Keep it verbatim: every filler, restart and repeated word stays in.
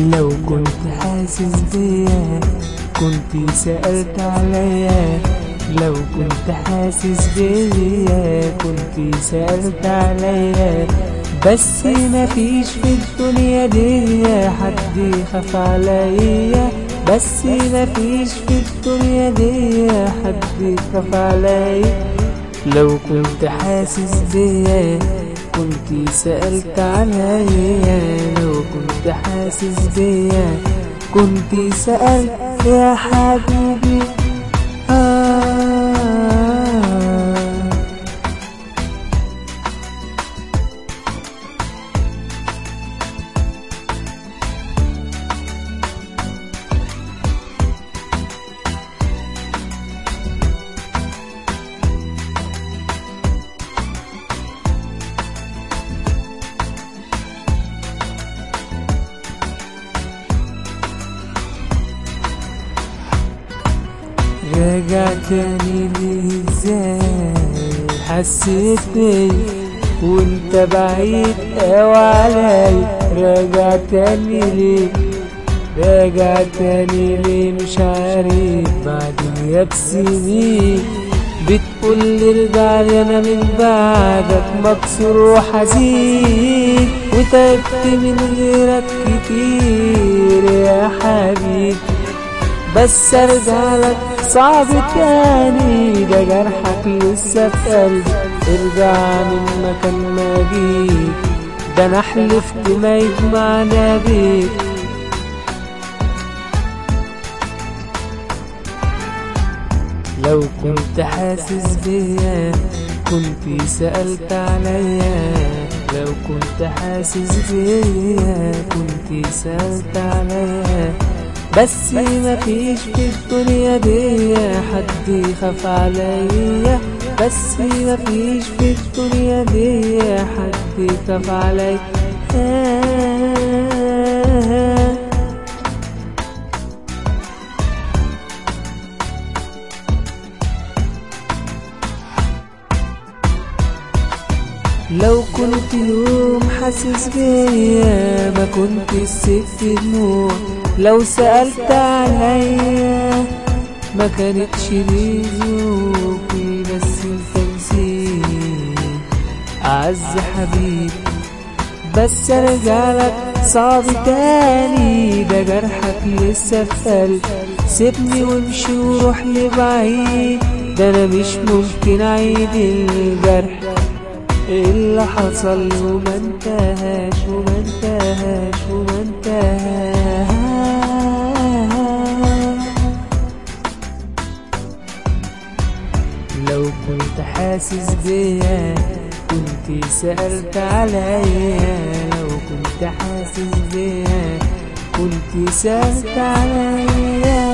لو كنت حاسس بيا كنت سألت عليا، لو كنت حاسس بيا كنت سألت عليا. بس مفيش في الدنيا دي حد يخاف عليا، بس مفيش في الدنيا دي حد يخاف عليا. لو كنت حاسس بيا كنت سألت عليا، لو كنت حاسس بيا كنت سألت يا حبيبي. آه راجع تاني ليه ازاي حسيت بيا وانت بعيد اوي عليا؟ راجع تاني ليه، راجع تاني ليه؟ مش عارف بعد غياب سنين بتقولي ارجع لي، انا من بعدك مكسور وحزين وتعبت من غيرك كتير يا حبيبي. بس ارجع لك صعب تاني، ده جرحك لسه في قلبي، ارجع من مكان ما جيت، ده انا حلفت ما يجمعنا بيك. لو كنت حاسس بيا كنت سألت عليا، لو كنت حاسس بيا كنت سألت عليا. بس مفيش في الدنيا دي حد يخاف عليا، بس مفيش في الدنيا دي حد يخاف عليا. لو كنت يوم حاسس بيا ما كنت سبت دموع، لو سألت عليا ما كانتش دي ذوقي، بس انت نسيت أعز حبيبي. بس ارجع لك صعب تاني، ده جرحك لسه في قلبي، سيبني وامشي وروح لبعيد، ده انا مش ممكن اعيد الجرح اللي حصل وما انتهاش وما انتهاش وما انتهاش. لو كنت حاسس بيا كنت سألت عليا، لو كنت حاسس بيا كنت سألت عليا.